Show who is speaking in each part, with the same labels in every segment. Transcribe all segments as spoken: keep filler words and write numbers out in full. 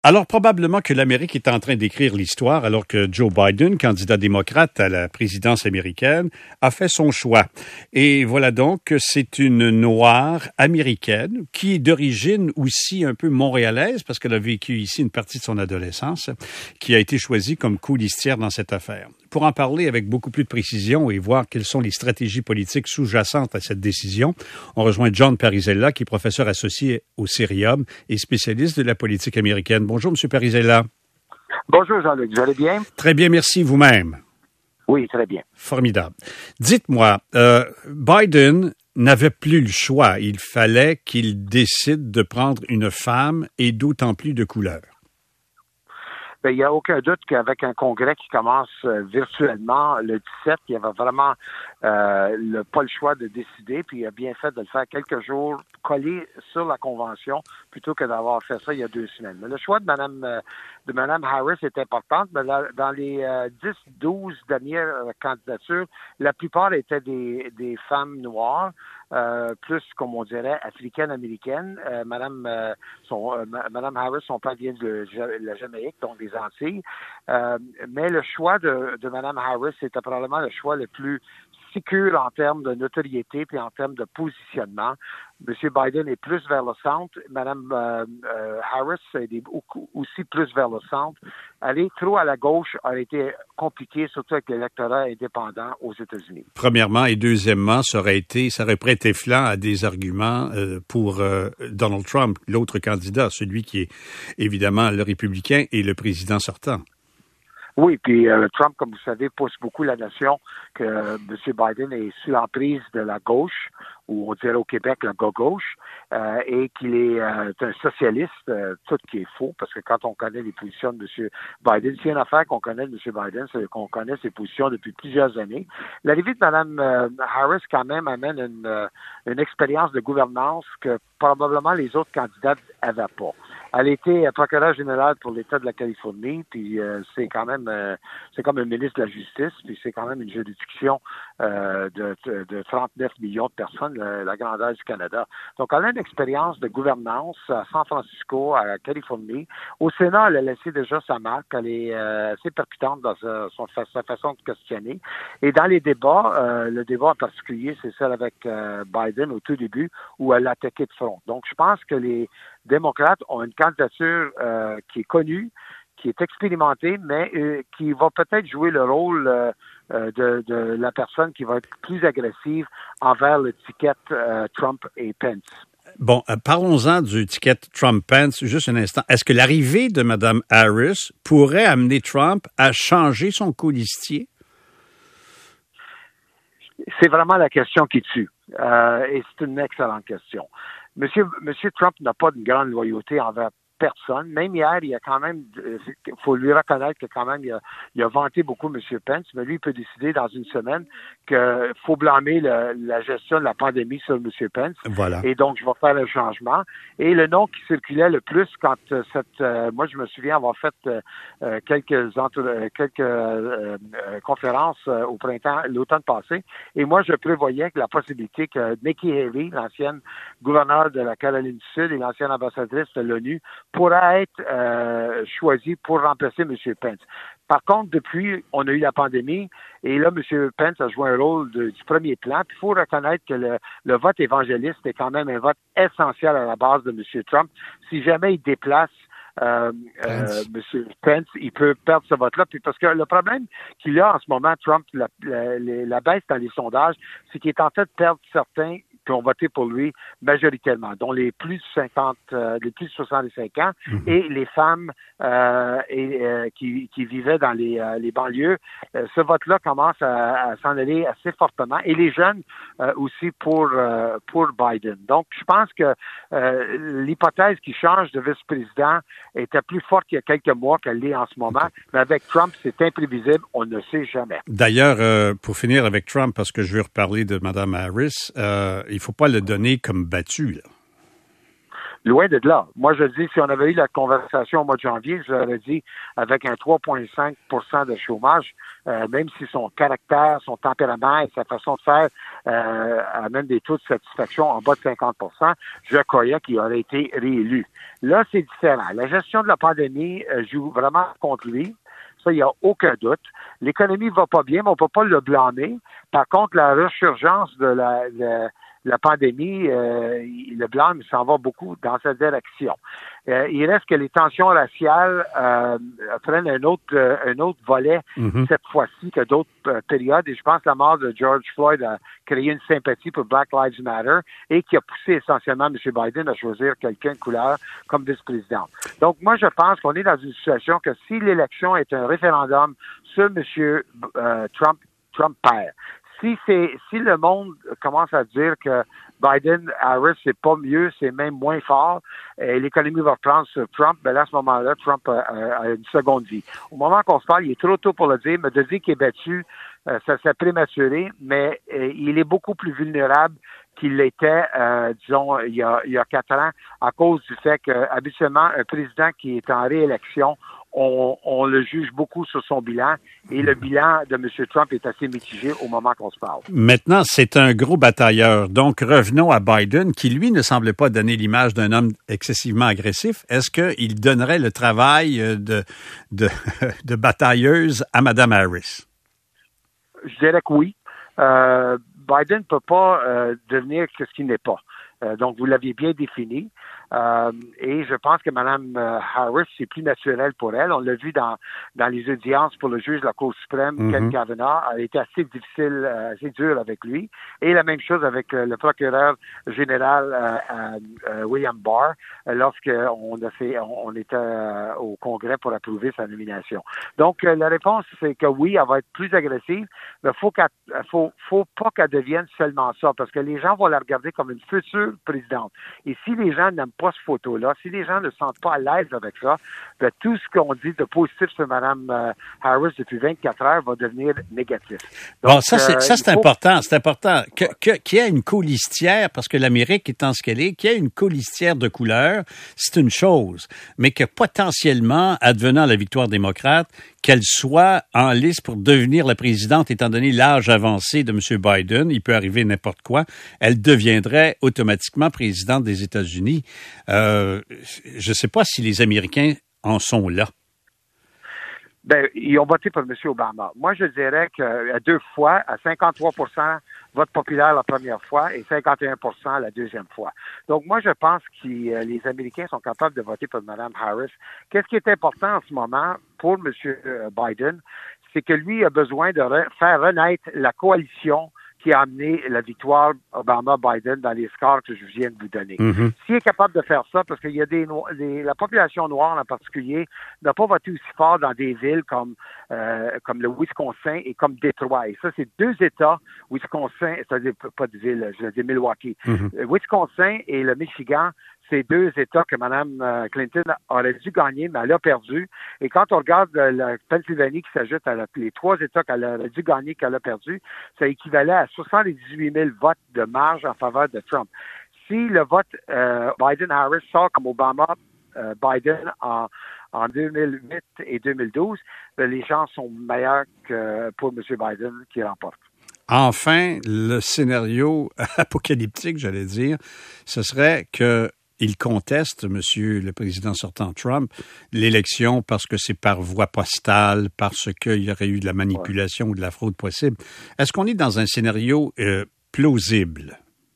Speaker 1: Alors, probablement que l'Amérique est en train d'écrire l'histoire alors que Joe Biden, candidat démocrate à la présidence américaine, a fait son choix. Et voilà donc que c'est une noire américaine qui est d'origine aussi un peu montréalaise parce qu'elle a vécu ici une partie de son adolescence, qui a été choisie comme colistière dans cette affaire. Pour en parler avec beaucoup plus de précision et voir quelles sont les stratégies politiques sous-jacentes à cette décision, on rejoint John Parisella, qui est professeur associé au Cerium et spécialiste de la politique américaine. Bonjour, M. Parisella.
Speaker 2: Bonjour, Jean-Luc. Vous allez bien?
Speaker 1: Très bien, merci. Vous-même?
Speaker 2: Oui, très bien.
Speaker 1: Formidable. Dites-moi, euh, Biden n'avait plus le choix. Il fallait qu'il décide de prendre une femme et d'autant plus de couleur.
Speaker 2: Bien, il n'y a aucun doute qu'avec un congrès qui commence euh, virtuellement le dix-sept, il y avait vraiment euh, le, pas le choix de décider, puis il a bien fait de le faire quelques jours collé sur la convention plutôt que d'avoir fait ça il y a deux semaines. Mais le choix de Mme euh, de Mme Harris est important. Mais là, dans les euh, dix douze dernières euh, candidatures, la plupart étaient des, des femmes noires, euh, plus, comme on dirait, africaines-américaines. Euh, Mme, euh, son, euh, Mme Harris, son père vient de la Jamaïque, donc des Antilles. Euh, mais le choix de, de Mme Harris, c'était probablement le choix le plus sécure en termes de notoriété puis en termes de positionnement. M. Biden est plus vers le centre. Mme euh, euh, Harris est aussi plus vers le centre. Aller trop à la gauche a été compliqué, surtout avec l'électorat indépendant aux États-Unis.
Speaker 1: Premièrement et deuxièmement, ça aurait été, ça aurait prêté flanc à des arguments euh, pour euh, Donald Trump, l'autre candidat, celui qui est évidemment le républicain et le président sortant.
Speaker 2: Oui, puis euh, Trump, comme vous savez, pousse beaucoup la notion que euh, M. Biden est sous l'emprise de la gauche, ou on dirait au Québec la gauche, euh, et qu'il est euh, un socialiste, euh, tout qui est faux, parce que quand on connaît les positions de M. Biden, s'il y a une affaire qu'on connaît de M. Biden, c'est qu'on connaît ses positions depuis plusieurs années. L'arrivée de Mme euh, Harris, quand même, amène une, euh, une expérience de gouvernance que probablement les autres candidats n'avaient pas. Elle était procureure générale pour l'État de la Californie, puis euh, c'est quand même, euh, c'est comme un ministre de la Justice, puis c'est quand même une juridiction euh, de, de trente-neuf millions de personnes, la, la grandeur du Canada. Donc, elle a une expérience de gouvernance à San Francisco, à Californie. Au Sénat, elle a laissé déjà sa marque. Elle est euh, assez percutante dans sa, son, sa façon de questionner. Et dans les débats, euh, le débat en particulier, c'est celle avec euh, Biden au tout début, où elle a attaqué de front. Donc, je pense que les démocrates ont une candidature euh, qui est connue, qui est expérimentée, mais euh, qui va peut-être jouer le rôle euh, de, de la personne qui va être plus agressive envers le ticket euh, Trump et Pence.
Speaker 1: Bon, euh, parlons-en du ticket Trump-Pence juste un instant. Est-ce que l'arrivée de Mme Harris pourrait amener Trump à changer son colistier?
Speaker 2: C'est vraiment la question qui tue. Euh, et c'est une excellente question. Monsieur, Monsieur Trump n'a pas de grande loyauté envers personne. Même hier, il a quand même, il faut lui reconnaître que quand même, il a, il a vanté beaucoup M. Pence, mais lui, il peut décider dans une semaine qu'il faut blâmer le, la gestion de la pandémie sur M. Pence.
Speaker 1: Voilà.
Speaker 2: Et donc, je vais faire le changement. Et le nom qui circulait le plus quand euh, cette, euh, moi, je me souviens avoir fait euh, quelques, entre, quelques euh, euh, conférences euh, au printemps, l'automne passé. Et moi, je prévoyais que la possibilité que Nikki Haley, l'ancienne gouverneure de la Caroline du Sud et l'ancienne ambassadrice de l'ONU, pourra être euh, choisi pour remplacer M. Pence. Par contre, depuis, on a eu la pandémie et là, M. Pence a joué un rôle de, du premier plan. Puis il faut reconnaître que le, le vote évangéliste est quand même un vote essentiel à la base de M. Trump. Si jamais il déplace Euh, euh, M. Pence, il peut perdre ce vote-là. Puis parce que le problème qu'il a en ce moment, Trump, la, la, la baisse dans les sondages, c'est qu'il est en train de perdre certains qui ont voté pour lui majoritairement, dont les plus de cinquante, euh, les plus de soixante-cinq ans, mm-hmm. et les femmes euh, et, euh, qui, qui vivaient dans les, euh, les banlieues. Euh, ce vote-là commence à, à s'en aller assez fortement, et les jeunes euh, aussi pour euh, pour Biden. Donc, je pense que euh, l'hypothèse qui change de vice-président était plus forte qu'il y a quelques mois qu'elle l'est en ce moment, mais avec Trump, c'est imprévisible, on ne sait jamais.
Speaker 1: D'ailleurs, euh, pour finir avec Trump, parce que je veux reparler de Mme Harris, euh, il ne faut pas le donner comme battu, là.
Speaker 2: Loin de là. Moi, je dis, si on avait eu la conversation au mois de janvier, je l'aurais dit, avec un trois virgule cinq pour cent de chômage, euh, même si son caractère, son tempérament et sa façon de faire euh, amène des taux de satisfaction en bas de cinquante pour cent, je croyais qu'il aurait été réélu. Là, c'est différent. La gestion de la pandémie euh, joue vraiment contre lui. Ça, il n'y a aucun doute. L'économie va pas bien, mais on peut pas le blâmer. Par contre, la resurgence de la, la, la pandémie, euh, le blâme s'en va beaucoup dans cette direction. Euh, il reste que les tensions raciales euh, prennent un autre euh, un autre volet mm-hmm. cette fois-ci que d'autres euh, périodes. Et je pense que la mort de George Floyd a créé une sympathie pour Black Lives Matter et qui a poussé essentiellement M. Biden à choisir quelqu'un de couleur comme vice-président. Donc, moi, je pense qu'on est dans une situation que si l'élection est un référendum sur M. Euh, Trump, Trump perd. Si c'est si le monde commence à dire que Biden, Harris, c'est pas mieux, c'est même moins fort, et l'économie va reprendre sur Trump, ben là, à ce moment-là, Trump a, a une seconde vie. Au moment qu'on se parle, il est trop tôt pour le dire, mais de dire qu'il est battu, euh, ça s'est prématuré, mais euh, il est beaucoup plus vulnérable qu'il l'était, euh, disons, il y, a, il y a quatre ans, à cause du fait que, habituellement, un président qui est en réélection, on, on le juge beaucoup sur son bilan, et le bilan de M. Trump est assez mitigé au moment qu'on se parle.
Speaker 1: Maintenant, c'est un gros batailleur. Donc, revenons à Biden, qui, lui, ne semble pas donner l'image d'un homme excessivement agressif. Est-ce qu'il donnerait le travail de, de, de batailleuse à Mme Harris?
Speaker 2: Je dirais que oui. Euh, Biden ne peut pas euh, devenir ce qu'il n'est pas. Euh, donc, vous l'aviez bien défini. Euh, et je pense que Mme Harris, c'est plus naturel pour elle. On l'a vu dans dans les audiences pour le juge de la Cour suprême, mm-hmm. Ken Kavanaugh, a été assez difficile, euh, assez dur avec lui. Et la même chose avec euh, le procureur général euh, euh, William Barr, euh, lorsque on a fait, on, on était euh, au Congrès pour approuver sa nomination. Donc, euh, la réponse, c'est que oui, elle va être plus agressive, mais faut qu'elle, faut, faut pas qu'elle devienne seulement ça, parce que les gens vont la regarder comme une future présidente. Et si les gens n'aiment pas cette photo-là, si les gens ne se sentent pas à l'aise avec ça, ben, tout ce qu'on dit de positif sur Mme euh, Harris depuis vingt-quatre heures va devenir négatif.
Speaker 1: Donc, bon, ça, c'est, euh, ça, c'est faut... important. C'est important que, que, qu'il y ait une colistière, parce que l'Amérique étant ce qu'elle est, qu'il y ait une colistière de couleur, c'est une chose. Mais que potentiellement, advenant la victoire démocrate, qu'elle soit en liste pour devenir la présidente, étant donné l'âge avancé de M. Biden, il peut arriver n'importe quoi, elle deviendrait automatiquement présidente des États-Unis. Euh, je ne sais pas si les Américains en sont là.
Speaker 2: Ben, ils ont voté pour M. Obama. Moi, je dirais qu'à deux fois, à cinquante-trois pour cent vote populaire la première fois et cinquante et un pour cent la deuxième fois. Donc, moi, je pense que les Américains sont capables de voter pour Mme Harris. Qu'est-ce qui est important en ce moment pour M. Biden? C'est que lui a besoin de re- faire renaître la coalition qui a amené la victoire Obama-Biden dans les scores que je viens de vous donner. Mm-hmm. S'il est capable de faire ça, parce qu'il y a des, no- des la population noire en particulier n'a pas voté aussi fort dans des villes comme euh, comme le Wisconsin et comme Détroit. Et ça, c'est deux États, Wisconsin, c'est-à-dire pas de ville, je veux dire Milwaukee. Mm-hmm. Wisconsin et le Michigan, c'est deux États que Mme Clinton aurait dû gagner, mais elle a perdu. Et quand on regarde la Pennsylvanie qui s'ajoute à la, les trois États qu'elle aurait dû gagner, qu'elle a perdu, ça équivalait à soixante-dix-huit mille votes de marge en faveur de Trump. Si le vote euh, Biden-Harris sort comme Obama-Biden euh, en, en deux mille huit et deux mille douze, ben, les chances sont meilleures que pour M. Biden qui remporte.
Speaker 1: Enfin, le scénario apocalyptique, j'allais dire, ce serait que il conteste, Monsieur le président sortant Trump, l'élection parce que c'est par voie postale, parce qu'il y aurait eu de la manipulation ouais. ou de la fraude possible. Est-ce qu'on est dans un scénario euh, plausible?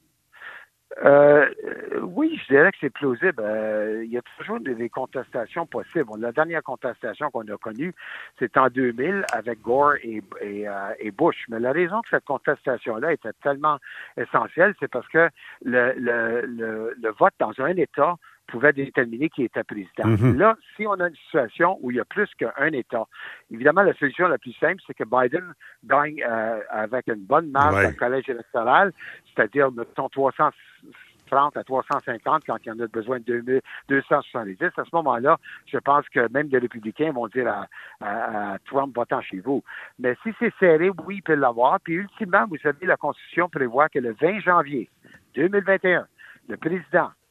Speaker 2: Euh, oui, je dirais que c'est plausible. Euh, il y a toujours des, des contestations possibles. La dernière contestation qu'on a connue, c'est en deux mille avec Gore et, et, euh, et Bush. Mais la raison que cette contestation-là était tellement essentielle, c'est parce que le, le, le, le vote dans un État pouvait déterminer qui était président. Mm-hmm. Là, si on a une situation où il y a plus qu'un État, évidemment, la solution la plus simple, c'est que Biden gagne euh, avec une bonne marge ouais. dans le collège électoral, c'est-à-dire, mettons, trois cent trente à trois cent cinquante quand il y en a besoin de deux cent soixante-dix. À ce moment-là, je pense que même des républicains vont dire à, à, à Trump, votant chez vous. Mais si c'est serré, oui, il peut l'avoir. Puis, ultimement, vous savez, la Constitution prévoit que le vingt janvier deux mille vingt et un, le président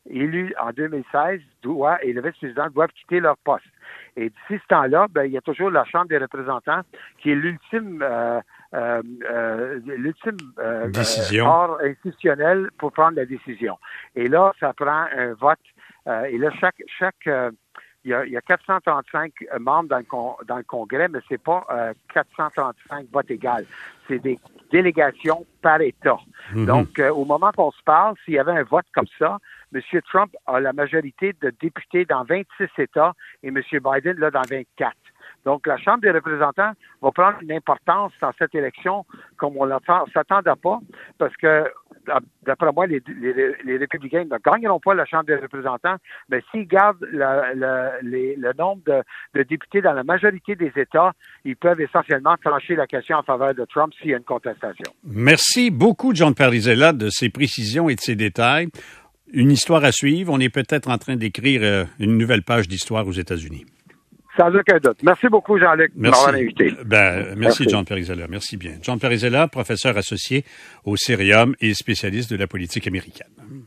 Speaker 2: élus en deux mille seize doit, et le vice-président doivent quitter leur poste. Et d'ici ce temps-là, ben, il y a toujours la Chambre des représentants qui est l'ultime euh, euh, euh, l'ultime euh,
Speaker 1: décision.
Speaker 2: corps institutionnel pour prendre la décision. Et là, ça prend un vote. Euh, et là, chaque chaque euh, il y, a, il y a quatre cent trente-cinq membres dans le, con, dans le Congrès, mais c'est pas euh, quatre cent trente-cinq votes égaux. C'est des délégations par État. Mm-hmm. Donc, euh, au moment qu'on se parle, s'il y avait un vote comme ça, M. Trump a la majorité de députés dans vingt-six États et M. Biden, là, dans vingt-quatre. Donc, la Chambre des représentants va prendre une importance dans cette élection comme on ne s'attendait pas, parce que, d'après moi, les, les, les républicains ne gagneront pas la Chambre des représentants, mais s'ils gardent le, le, les, le nombre de, de députés dans la majorité des États, ils peuvent essentiellement trancher la question en faveur de Trump s'il y a une contestation.
Speaker 1: Merci beaucoup, John Parisella, de ces précisions et de ces détails. Une histoire à suivre. On est peut-être en train d'écrire une nouvelle page d'histoire aux États-Unis.
Speaker 2: Sans aucun doute. Merci beaucoup, Jean-Luc, de m'avoir invité.
Speaker 1: Ben, merci, merci, John Parisella. Merci bien. John Parisella, professeur associé au Cerium et spécialiste de la politique américaine.